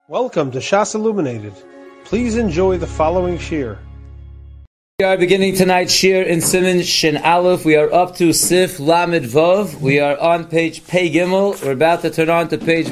Welcome to Shas Illuminated. Please enjoy the following shir. We are beginning tonight's shir in Siman Shin Aleph. We are up to Sif Lamed Vav. We are on page Pei Gimel. We're about to turn on to page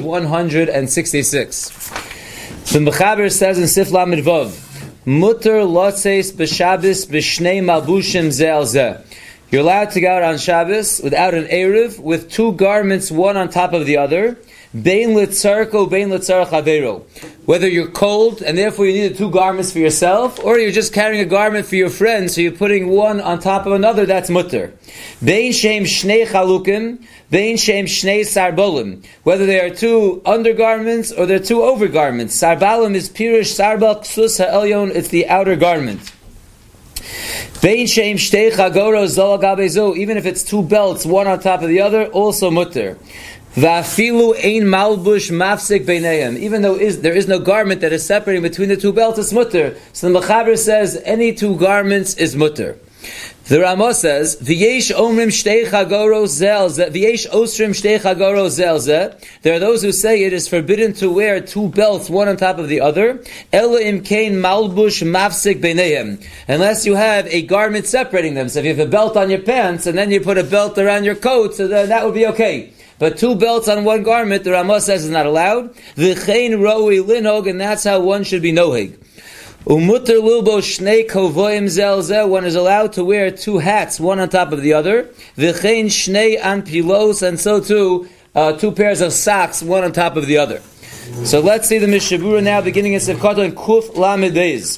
166. The Mechaber says in Sif Lamed Vav, Mutter lotzeis b'Shabbos b'shnei malbushim ze al ze. You're allowed to go out on Shabbos without an Erev, with two garments, one on top of the other. Bein litzarko, bein litzarach avero. Whether you're cold and therefore you need two garments for yourself, or you're just carrying a garment for your friend, so you're putting one on top of another, that's mutter. Bein shem shnei chalukim, bein shem shnei sarbolim. Whether they are two undergarments or they're two overgarments. Sarbalim is pirish sarbal ksus ha'elyon, it's the outer garment. Bein shem shtei chagoro zol agabe zo, even if it's two belts, one on top of the other, also mutter. Va'afilu ein malbush mafsik beinehem. Even though there is no garment that is separating between the two belts, it's mutter. So the Mechaber says any two garments is mutter. The Ramah says, V'yesh omrim shtei chagoro zel ze, V'yesh osrim shtei chagoro zel ze. There are those who say it is forbidden to wear two belts, one on top of the other. Ela imkein malbush mafsik beinehem. Unless you have a garment separating them. So if you have a belt on your pants and then you put a belt around your coat, so then that would be okay. But two belts on one garment, the Ramah says, is not allowed. V'chein roi linog, and that's how one should be noheg. Umutter lilbo shnei kovoim zel zeh, one is allowed to wear two hats, one on top of the other. V'chein shnei anpilos, and so too, two pairs of socks, one on top of the other. So let's see the Mishabura now, beginning in Sefkata and Kuf Lamed Beis.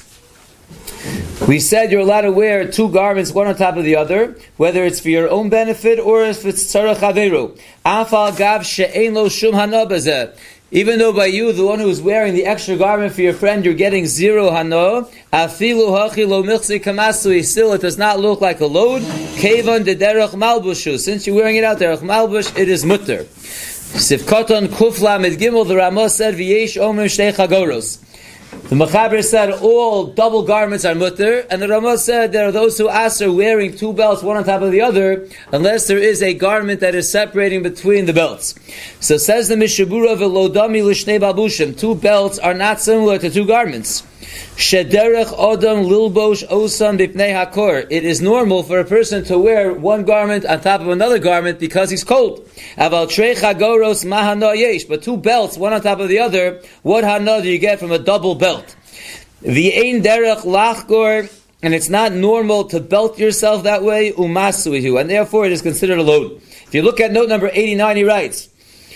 We said you're allowed to wear two garments, one on top of the other, whether it's for your own benefit or if it's tzarech averu. Afal gav she'ein lo shum hana bazeh. Even though by you, the one who's wearing the extra garment for your friend, you're getting zero hana. Afilu hachi lo milchzi kamasui. Still, it does not look like a load. Kevan de derech malbushu. Since you're wearing it out derech malbush, it is mutter. Sivkoton kuf lamed gimel. The Ramah said v'yesh omer shtei chagoros. The Mechaber said all double garments are mutter, and the Ramah said there are those who are wearing two belts, one on top of the other, unless there is a garment that is separating between the belts. So says the Mishabura v'lodami l'shnei babushim, two belts are not similar to two garments. Shederech odam lilbosh osan bipnei hakor. It is normal for a person to wear one garment on top of another garment because he's cold. Aval trei chagoros mahana yesh. But two belts, one on top of the other, what hana do you get from a double belt? V'ein derech lachgor, and it's not normal to belt yourself that way, umasuihu, and therefore it is considered a load. If you look at note number 89, he writes,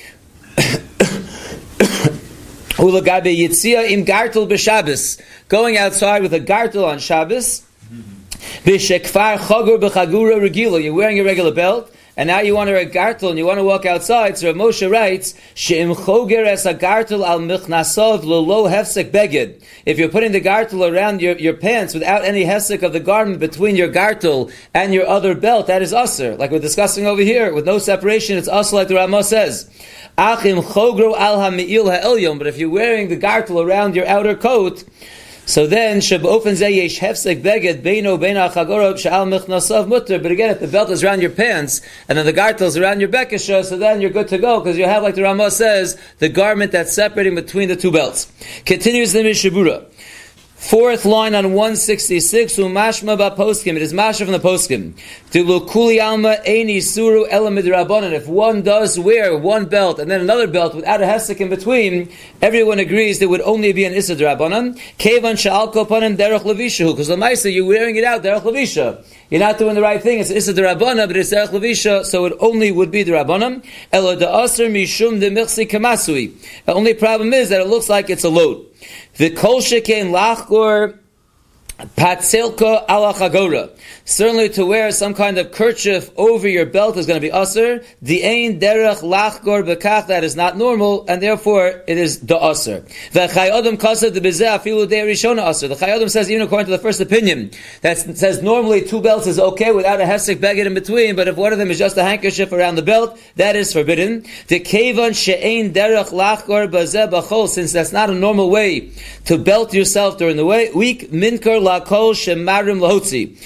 Ulagabe yitzia im gartel b'Shabbos, going outside with a gartel on Shabbos. B'shekfar chagor b'chagura regila, you're wearing a regular belt, and now you want to wear a gartel and you want to walk outside. So Moshe writes, she'im choger es a gartel al michnasov lo hefsek beged. If you're putting the gartel around your pants without any hefsek of the garment between your gartel and your other belt, that is usher. Like we're discussing over here, with no separation, it's usher like the Ramah says. Achim chogro al ha'me'il ha'elyon. But if you're wearing the gartel around your outer coat, so then sheb'ofen zeh yesh hefsek beged beino bein ha'chagorot she'al mechnasav mutter. But again, if the belt is around your pants and then the gartel is around your bekisha, so then you're good to go because you have, like the Ramah says, the garment that's separating between the two belts. Continues the Mishabura. Fourth line on 166, umashma ba poskim. It is masha from the poskim. Dilukuli alma eini suru ela midrabanan. If one does wear one belt and then another belt without a hefsek in between, everyone agrees there would only be an issa drabanan. Kevan sha'al kopanim derech levishahu. Because the ma'isa, you're wearing it out derech levisha. You're not doing the right thing. It's issa drabana, but it's derech levisha, so it only would be drabanan. Ela da'aser mishum de michsi kamasui. The only problem is that it looks like it's a load. The kol shekain lachgor patzelka ala chagora. Certainly to wear some kind of kerchief over your belt is going to be usher. The ein derech lachgor bekach, that is not normal, and therefore it is the usher. The chayodam kased the bezeh afilu de rishona usher. The chayodam says, even according to the first opinion, that says normally two belts is okay without a hefsek beged in between, but if one of them is just a handkerchief around the belt, that is forbidden. The kevan she'ein derech lachgor bezeh bachol, since that's not a normal way to belt yourself during the week, minkar lakol shemarim lahotzi.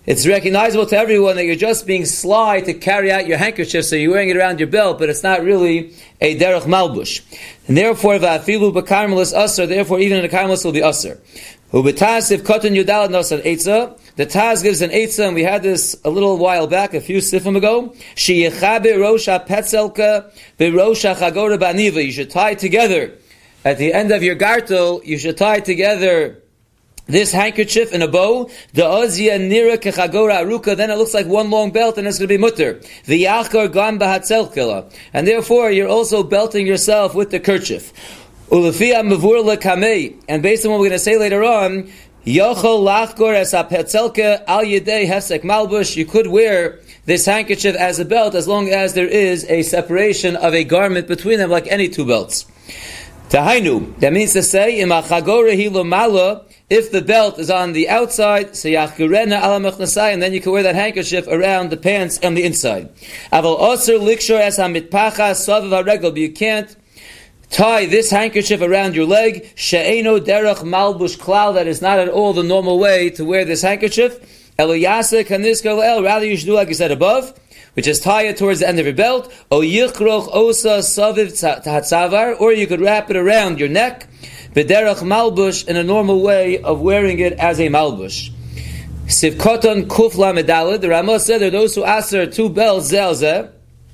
it's recognizable to everyone that you're just being sly to carry out your handkerchief, so you're wearing it around your belt, but it's not really a derech malbush. And therefore, va'afilu b'karmelis asr, therefore even in the karmelis will be asr. U'b'taz if katan yudalad nosan eitzah, the Taz gives an eitzah, and we had this a little while back, a few sifim ago. Sheyechabe rosha petzelka b'rosha chagora ba'niva. You should tie together, at the end of your gartel, you should tie together this handkerchief in a bow. The ozia nira kechagora aruka. Then it looks like one long belt, and it's going to be mutter. The yachar gam b'hatzelkela. And therefore, you're also belting yourself with the kerchief. Ulefia mavur lekamei. And based on what we're going to say later on, Yochol lachgor es apetzelke al yedei hefsek malbush. You could wear this handkerchief as a belt as long as there is a separation of a garment between them, like any two belts. Tahainu. That means to say, im achagora hilo mala. If the belt is on the outside, so yachgurena ala mechnasai, and then you can wear that handkerchief around the pants on the inside. Aval osir likshor es hamitpacha savav haregel. But you can't tie this handkerchief around your leg. She'eno derech malbush klal. That is not at all the normal way to wear this handkerchief. Eloyase kaniskal el. Rather, you should do like you said above, which is tie it towards the end of your belt. O yichroch osa saviv tatzavar. Or you could wrap it around your neck. B'derech malbush, in a normal way of wearing it as a malbush. Sivkoton kuf la medalid. The Ramah said there are those who aser two belts zelzeh.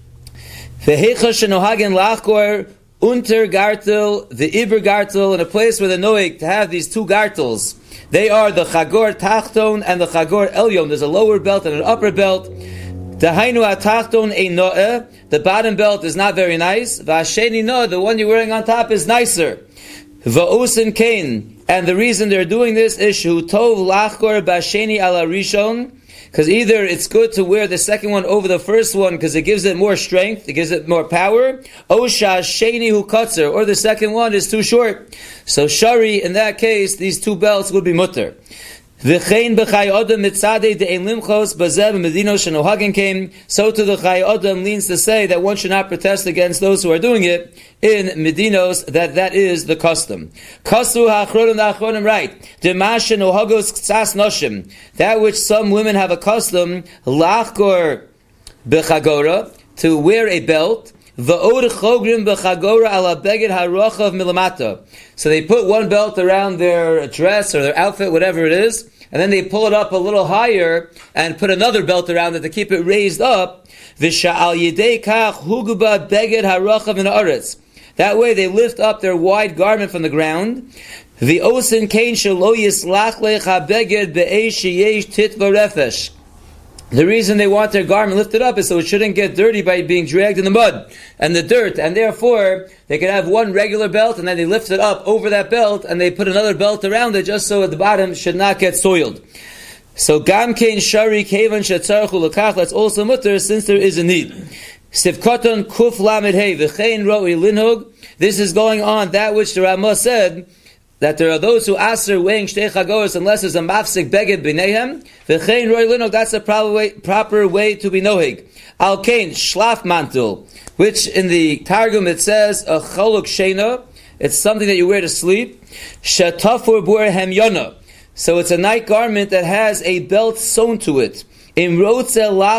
Vehecha shenohagen lachkor unter gartel, the iber gartel, in a place where the noig to have these two gartels. They are the chagor tachton and the chagor elyon. There's a lower belt and an upper belt. Dahainu atachton ein noeh. The bottom belt is not very nice. V'asheni noeh, the one you're wearing on top is nicer. Va'usin kain. And the reason they're doing this is shu tov lachkor b'asheni ala rishon. Because either it's good to wear the second one over the first one because it gives it more strength, it gives it more power. Osha sheni hu katzer, or the second one is too short. So shari, in that case, these two belts would be mutter. V'chein b'chai odom mitzadei de'en limchos b'zeh b'medino shenohagen came. So to the chai odom leans to say that one should not protest against those who are doing it in medinos, that is the custom. Kasru ha'achronim ha'achronim, right. Dema shenohagos ktsas noshim. That which some women have a custom, lachkor b'chagora, to wear a belt. V'od chogrim b'chagora ala beged ha'rochav milamata. So they put one belt around their dress or their outfit, whatever it is, and then they pull it up a little higher and put another belt around it to keep it raised up. V'sha'al yidei kach huguba beged ha'rochav min ha'aretz. That way they lift up their wide garment from the ground. V'osin kain shelo yislach lech ha'beged be'esh sheyesh titva refesh. The reason they want their garment lifted up is so it shouldn't get dirty by being dragged in the mud and the dirt, and therefore they can have one regular belt and then they lift it up over that belt and they put another belt around it just so at the bottom should not get soiled. So gam kein shari kevan shetzarchu lekach, that's also mutter since there is a need. Sivkoton kuf lamed hey v'chein roi linhug. This is going on that which the Ramah said, that there are those who aser weighing shtei chagoros unless there's a mafsik beged b'neihem. V'chein roi linhug, that's the proper way to be nohig. Al kain shlaf mantul, which in the Targum it says a choluk sheina. It's something that you wear to sleep. Shatafur bur hemyona. So it's a night garment that has a belt sewn to it. If you want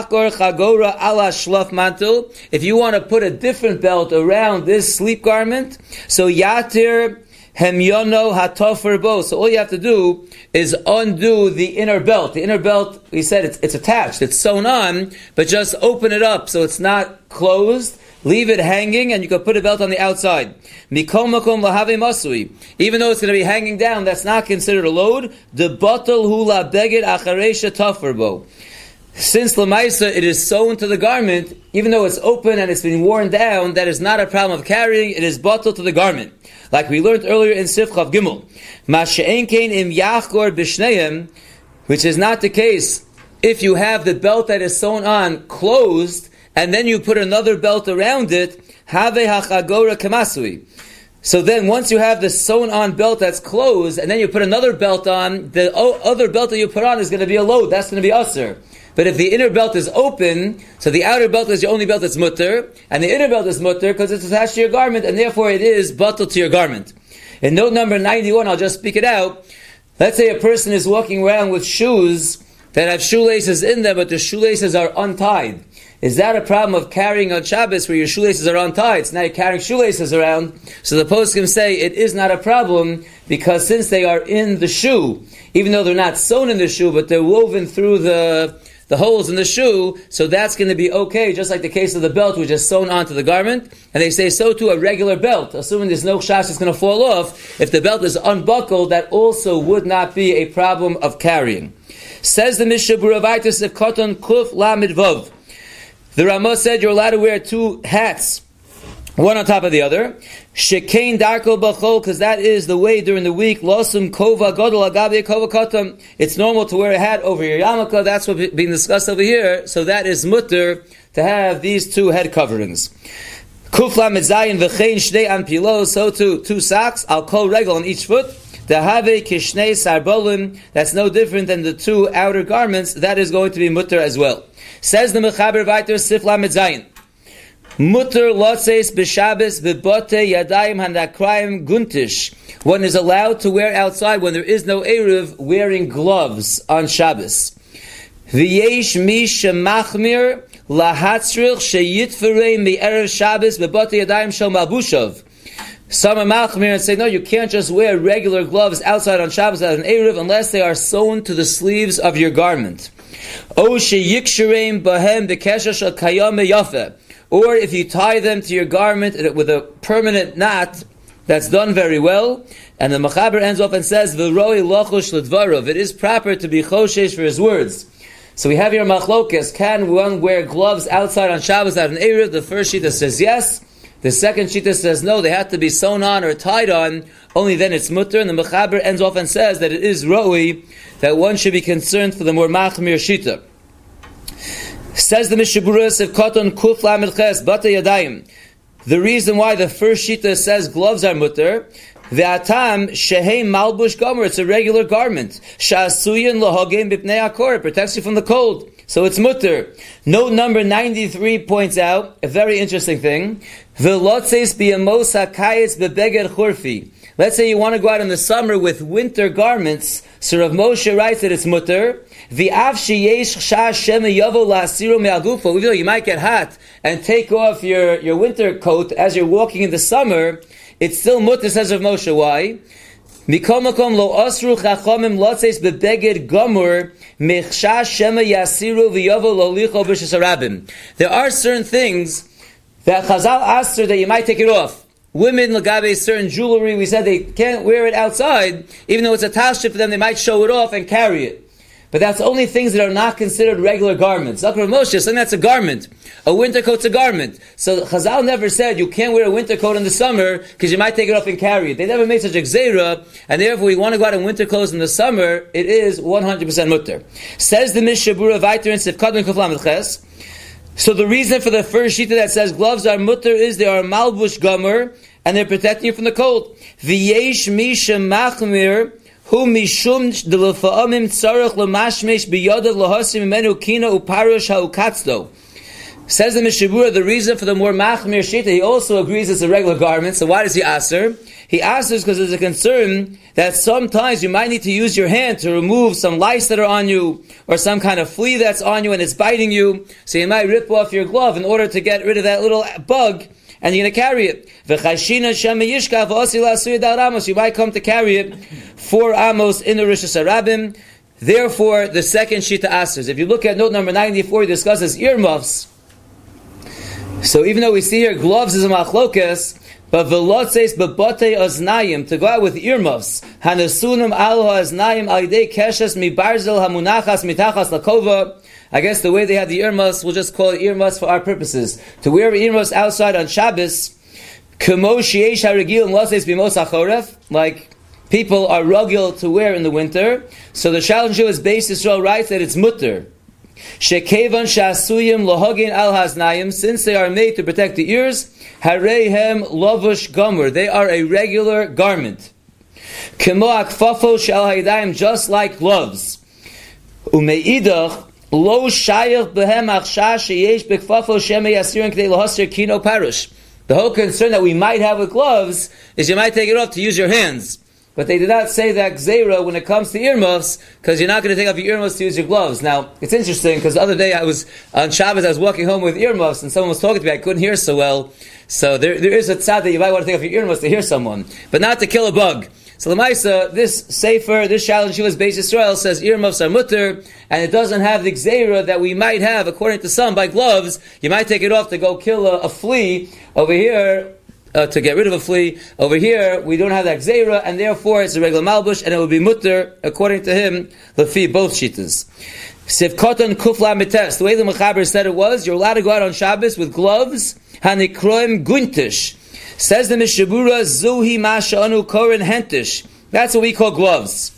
to put a different belt around this sleep garment, so yatir hemyono hatofer bo. So all you have to do is undo the inner belt. The inner belt, we said it's attached, it's sewn on, but just open it up so it's not closed. Leave it hanging, and you can put a belt on the outside. Mikom makom lahave masui. Even though it's going to be hanging down, that's not considered a load. The batal hula beged acharesha taferbo. Since lamaisa it is sewn to the garment, even though it's open and it's been worn down, that is not a problem of carrying. It is batal to the garment, like we learned earlier in Sif Chav Gimel. Masha'en kein im yachgor b'shneim, which is not the case if you have the belt that is sewn on closed, and then you put another belt around it, have hachagora kamasui. So then once you have the sewn on belt that's closed, and then you put another belt on, the other belt that you put on is going to be a load. That's going to be usher. But if the inner belt is open, so the outer belt is your only belt that's mutter, and the inner belt is mutter because it's attached to your garment, and therefore it is batal to your garment. In note number 91, I'll just speak it out. Let's say a person is walking around with shoes that have shoelaces in them, but the shoelaces are untied. Is that a problem of carrying on Shabbos where your shoelaces are untied? So now you're carrying shoelaces around. So the poskim say it is not a problem because since they are in the shoe, even though they're not sewn in the shoe, but they're woven through the holes in the shoe, so that's going to be okay, just like the case of the belt which is sewn onto the garment. And they say so too a regular belt, assuming there's no chash it's going to fall off. If the belt is unbuckled, that also would not be a problem of carrying. Says the Mishnah Berurah Vaitus of Koton Kuf Lamed Vav. The Ramah said you're allowed to wear two hats, one on top of the other. Shekain darko b'chol, because that is the way during the week. Losum kova godol agabe kova kotam. It's normal to wear a hat over your yarmulke. That's what's being discussed over here. So that is mutter to have these two head coverings. Kufla medzayin v'chein shnei anpilo. So too, two socks. Al kol regel on each foot. Dehave kishnei sarbolim. That's no different than the two outer garments. That is going to be mutter as well. Says the Mechaber Vayter Sifla Medzayin. Mutter lotzeis b'Shabbos b'bote yadayim hanakrayim guntish. One is allowed to wear outside when there is no Eruv wearing gloves on Shabbos. V'yesh mi shemachmir lahatzrich sheyitferei mi'erev Shabbos b'bote yadayim shel malbushav. Some are machmir and say, no, you can't just wear regular gloves outside on Shabbos as an Eruv unless they are sewn to the sleeves of your garment. Or if you tie them to your garment with a permanent knot, that's done very well. And the Mechaber ends off and says, "V'roi lochush l'dvarav." It is proper to be choshesh for his words. So we have here machlokas. Can one wear gloves outside on Shabbos at an Eruv? The first shita says yes. The second shita says no. They have to be sewn on or tied on. Only then it's mutter. And the Mechaber ends off and says that it is roi, that one should be concerned for the more machmir shita. Says the Mishnah Berurah of Koton Kuf Lamed Ches Bata Yadayim. The reason why the first shita says gloves are mutter, Ve'atam sheheim malbush gomer. It's a regular garment. Sha'asuyin lohogim b'pnei akor. It protects you from the cold. So it's mutter. Note number 93 points out a very interesting thing. Ve'lotzeis b'yamos hakayetz b'beged churfi. Let's say you want to go out in the summer with winter garments. So Rav Moshe writes that it's mutter. Even though you might get hot and take off your winter coat as you're walking in the summer, it's still mutter, says Rav Moshe. Why? There are certain things that Chazal asked her that you might take it off. Women, lagabe, certain jewelry, we said they can't wear it outside, even though it's a tashit for them, they might show it off and carry it. But that's only things that are not considered regular garments. Like Rav Moshe, something that's a garment. A winter coat's a garment. So Chazal never said you can't wear a winter coat in the summer because you might take it off and carry it. They never made such a gzeira, and therefore we want to go out in winter clothes in the summer, it is 100% mutter. Says the Mishnah Berurah Vayter in Sifkat Ben Kuf Lamed Ches. So the reason for the first shita that says gloves are mutter is they are malbush gomer, and they're protecting you from the cold. V'yesh misha machmir hu mishum delefa'amim tzarech lemashmesh biyadav lahasim menu kina uparush ha'ukatzdo. Says the Mishnah Berurah, the reason for the more machmir shita, he also agrees it's a regular garment. So why does he answer? He answers because there's a concern that sometimes you might need to use your hand to remove some lice that are on you, or some kind of flea that's on you and it's biting you. So you might rip off your glove in order to get rid of that little bug, and you're going to carry it. You might come to carry it 4 amos in the Rosh Hashanah. Therefore, the second shita answers. If you look at note number 94, he discusses earmuffs. So even though we see here gloves is a machlokas, but velotzeis bebote oznayim, to go out with earmuffs, hanasunim al ha'oznayim al yidei keshes mi barzel hamunachas mitachas lakova. I guess the way they have the earmuffs, we'll just call it earmuffs for our purposes. To wear earmuffs outside on Shabbos, kemo sheyesh harigil lotzeis bimos achoref, like people are rugil to wear in the winter. So the Shalom Jewish Beis Yisrael writes that it's mutter. Shekevan shasuyim lohogin al haznayim, since they are made to protect the ears, hareihem lovush gomer, they are a regular garment. Kemo akfafo shel hayadayim, just like gloves. Umeidach lo shayach behem achsha sheyesh bekfafo shemei yasirin k'dei lahasir kino parush. The whole concern that we might have with gloves is you might take it off to use your hands. but they did not say that gzeira when it comes to earmuffs, because you're not going to take off your earmuffs to use your gloves. Now, it's interesting, because the other day on Shabbos, I was walking home with earmuffs, and someone was talking to me, I couldn't hear so well. So there is a tzad that you might want to take off your earmuffs to hear someone, but not to kill a bug. So Lamaisa, this Sefer, this Shalom Shivas Beis Yisrael says earmuffs are mutter, and it doesn't have the gzeira that we might have, according to some, by gloves. You might take it off to go kill a flea. Over here, to get rid of a flea. Over here, we don't have that gzeira, and therefore it's a regular malbush, and it would be mutter, according to him, lefi, both shitas. Sif Koton Kufla Mites, the way the Mechaber said it was, you're allowed to go out on Shabbos with gloves, Hanikroim Guntish. Says the Mishabura, Zuhi Masha'anu Korin Hentish. That's what we call gloves.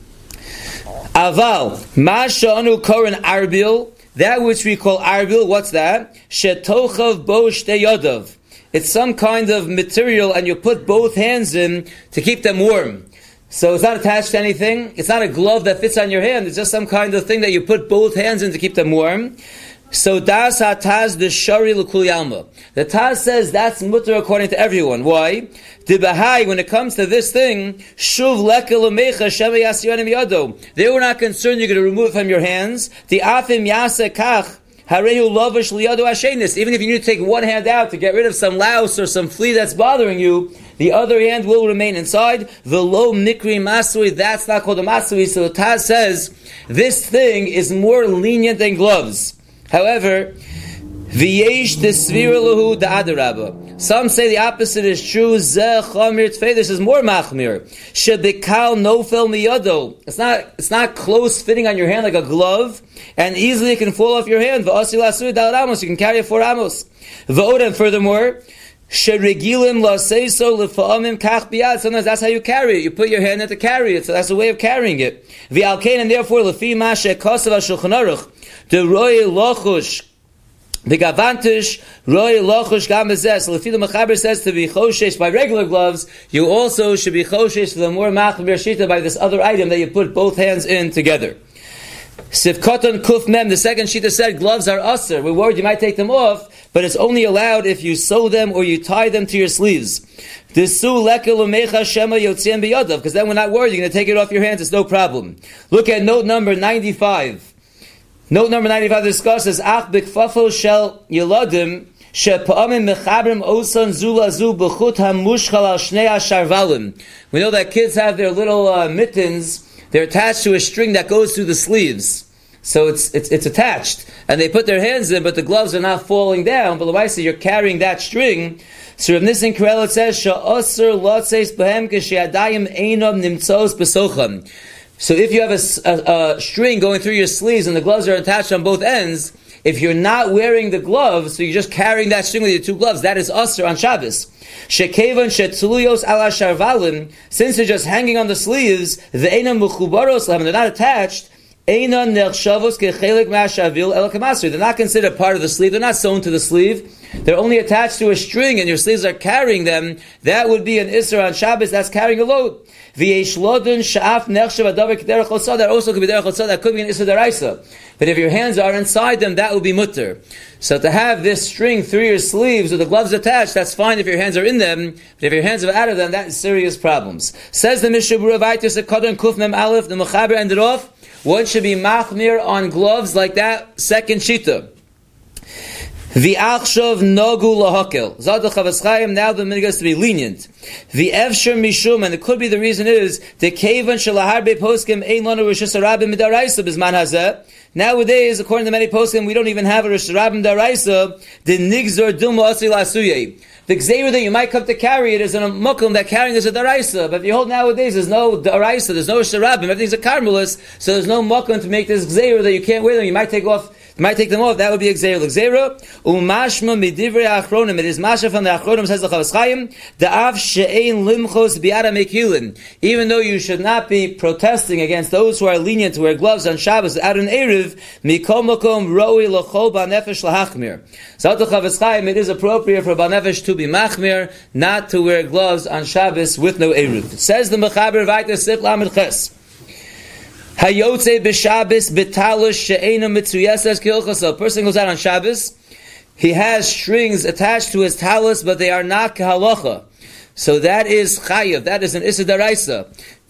Aval, Masha'anu Korin Arbil, that which we call Arbil, what's that? Shetochav Bo Shtei Yodav. It's some kind of material, and you put both hands in to keep them warm. So it's not attached to anything. It's not a glove that fits on your hand. It's just some kind of thing that you put both hands in to keep them warm. So das hataz the shari l'kul yalma. The Taz says that's mutter according to everyone. Why? Dibahai, when it comes to this thing, shuv lekel umecha shema yasiyanim yado. They were not concerned you're going to remove it from your hands. The afim yasa kach. Even if you need to take one hand out to get rid of some louse or some flea that's bothering you, the other hand will remain inside. The low mikri masui, that's not called a masui. So the Taz says this thing is more lenient than gloves. However, v'yesh desvira lahu da'adarabba. Some say the opposite is true. Zeh chamir tfei. This is more machmir. Shebikal nofel miyado. It's not close fitting on your hand like a glove, and easily it can fall off your hand. V'asi lasui dal amos. You can carry it 4 amos. V'oda, and furthermore, sheregilim laseiso lefa'amim kach biyad. Sometimes that's how you carry it. You put your hand in to carry it, so that's a way of carrying it. V'alkein, and therefore lefi ma shekosav ha'shulchan aruch the roy lochush. The gavantish roy lochush gamazes. So the Mechaber says to be choshesh by regular gloves, you also should be choshesh for the more machmir shita by this other item that you put both hands in together. Sifkoton kuf mem. The second shita said gloves are usher. We're worried you might take them off, but it's only allowed if you sew them or you tie them to your sleeves. Desu lekel umecha shema yotzien biyadav. Because then we're not worried you're going to take it off your hands. It's no problem. Look at note number 95. Note number 95 discusses Ach b'kfafo shel yeladim shepa'amim mechabrim osan zulazu b'chut hamushchal al shnei hasharvalim. We know that kids have their little mittens. They're attached to a string that goes through the sleeves. So it's attached. And they put their hands in, but the gloves are not falling down. But l'maisa, you're carrying that string. So Rav Nissen Karel, it says, Sha'asr lotzeis behem k'she'adayim einam nimtzos b'socham. So if you have a string going through your sleeves and the gloves are attached on both ends, if you're not wearing the gloves, so you're just carrying that string with your 2 gloves, that is usher on Shabbos. Shekevan shetzuluyos ala sharvalim, since they're just hanging on the sleeves, the einam mechubaros lahem, they're not attached, einan nechshavos kechelik ma'ashavil el kamasri. They're not considered part of the sleeve. They're not sewn to the sleeve. They're only attached to a string, and your sleeves are carrying them. That would be an isser on Shabbos. That's carrying a load. That also could be derech chotzah. That could be an isser deraisa. But if your hands are inside them, that would be mutter. So to have this string through your sleeves with the gloves attached, that's fine if your hands are in them. But if your hands are out of them, that is serious problems. Says the Mishabura Vaitis Kadon Kuf Mem Aleph. The Mechaber ended off. One should be machmir on gloves like that. Second shita. V'achshav nogu lahakel. Zadach Chafetz Chaim, now the minhag is to be lenient. V'evshar mishum, and it could be the reason is the kevan shelaharbe poskim ein lanu rosh hasharabim midaraisa bizman hazeh. Nowadays, according to many poskim, we don't even have a rosh hasharabim midaraisa. The nigzor duma asil asuyei. The gzeira that you might come to carry it is in a mukum that carrying is a daraisa. But if you hold nowadays, there's no daraisa, there's no sharabim, everything's a karmelis, so there's no mukum to make this gzeira that you can't wear them. You might take them off. That would be a gzeira. Gzeira umashma midivrei achronim. It is masha from the achronim, says the Chafetz Chaim. Da'av she'ein limchos bi'ara mekilin. Even though you should not be protesting against those who are lenient to wear gloves on Shabbos out in Erev, mikom makom roi l'chol ba'nefesh l'hachmir. So the Chafetz Chaim, it is appropriate for ba'nefesh to be machmir, not to wear gloves on Shabbos with no Erev. Says the Mechaber Vayter Sif Lamed Ches. Hayotze b'Shabbos b'talus she'ena mitzuyesas kilchasa. A person goes out on Shabbos, he has strings attached to his talus, but they are not kahalacha. So that is chayav. That is an issa daraisa.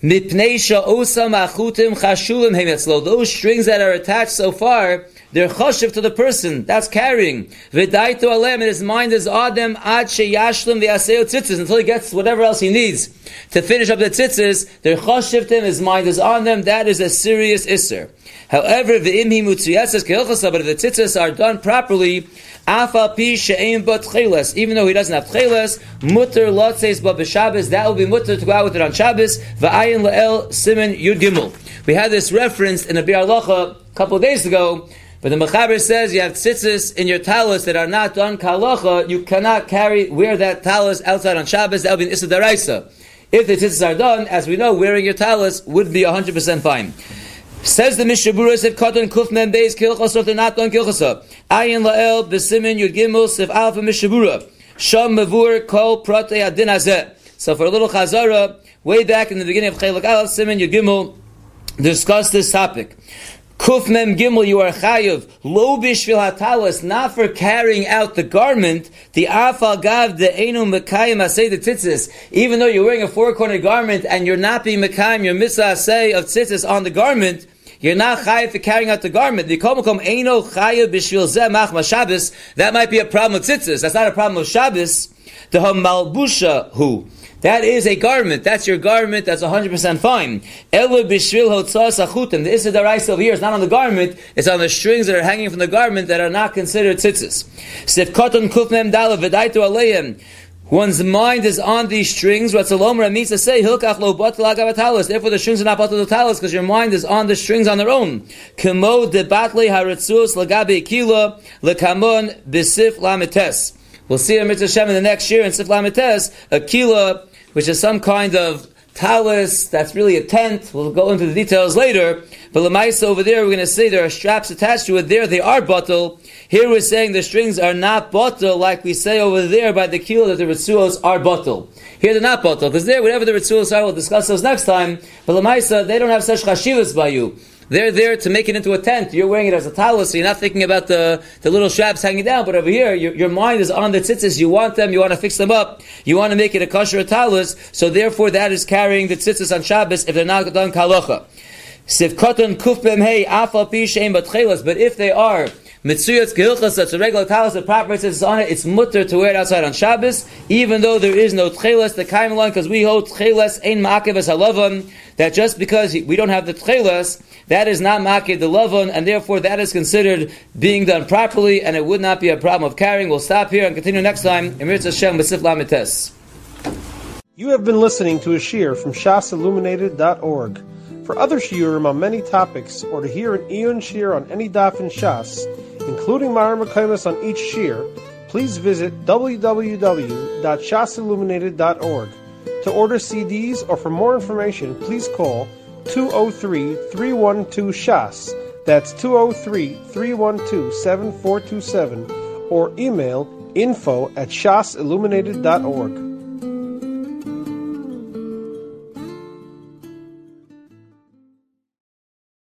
Those strings that are attached so far, they're choshev to the person that's carrying. V'daitu alem, and his mind is adem ad sheyashlim v'yaseu tzitzis, until he gets whatever else he needs to finish up the tzitzis. They're choshev to him, his mind is on them. That is a serious isser. However, v'im hi mutzuyasas keilchasa, but if the tzitzis are done properly, afal pi she'ein bat cheles, even though he doesn't have cheles, mutter lotzeis ba b'Shabbos, that will be mutter to go out with it on Shabbos. V'ayin la'el simen yud gimel. We had this referenced in a Biur Halacha a couple of days ago. But the Mechaber says you have tzitzis in your talus that are not done kalacha, you cannot wear that talus outside on Shabbos. That would be an issa daraisa. If the tzitzis are done, as we know, wearing your talus would be 100% fine. Says the Mishnah Berurah, if katan kuf mem beis kilchasa, if they're not done kilchasa, ayin la'el b'simin yud gimel sif alpha Mishnah Berurah sham mavur kol pratei adin hazeh. So for a little chazara, way back in the beginning of Chelek Aleph, Simin Yud Gimel discussed this topic. Kuf Mem Gimel, you are chayav lo bishvil hatalas, not for carrying out the garment. The afal gav the einu mekayim asay the tzitzis. Even though you're wearing a four-cornered garment and you're not being mekayim your mitzvah asay of tzitzis on the garment, you're not chayav for carrying out the garment. The komakom eino chayav bishvil zeh machma Shabbos. That might be a problem with tzitzis. That's not a problem with Shabbos. The hamalbusha hu. That is a garment. That's your garment. That's 100% fine. Elu b'shvil hotzas achutim. The issa daraisa over here is not on the garment. It's on the strings that are hanging from the garment that are not considered tzitzis. Sif koton kuf mem dala v'daitu aleim. One's mind is on these strings. Ratzalomra means to say hilkach lo batel agavatalos. Therefore, the strings are not batel talos because your mind is on the strings on their own. Kemo de batle haritzus lagabe kila lekamon b'sif lamites. We'll see in Mitzvah Shem in the next year in Sif lamites a kila, which is some kind of talus that's really a tent. We'll go into the details later. But Lamaisa over there, we're going to say there are straps attached to it. There they are batel. Here we're saying the strings are not batel, like we say over there by the kilo that the ritzuos are batel. Here they're not batel, because there, whatever the ritzuos are, we'll discuss those next time. But Lamaisa, they don't have such chashivas by you. They're there to make it into a tent. You're wearing it as a talus, so you're not thinking about the little straps hanging down. But over here, your mind is on the tzitzis. You want them, you want to fix them up. You want to make it a kosher talus. So therefore, that is carrying the tzitzis on Shabbos if they're not done kalacha. Sivkoton kuf bem hey afal pi shein batchelas. But if they are mitzuyas gehilchas, that's a regular talus with proper tzitzis on it, it's mutter to wear it outside on Shabbos, even though there is no tchelas, the kaim line, because we hold tchelas ein ma'akev es halavan, that just because we don't have the tchelas, that is not ma'akev the lavon, and therefore that is considered being done properly, and it would not be a problem of carrying. We'll stop here and continue next time. Emir Hashem b'sif lamites. You have been listening to a shiur from shasilluminated.org. For other shiurim on many topics, or to hear an Iyun shiur on any daf in Shas, including Mareh Mekomos on each shiur, please visit www.shasilluminated.org. To order CDs or for more information, please call 203-312-SHAS. That's 203-312-7427, or email info@shasilluminated.org.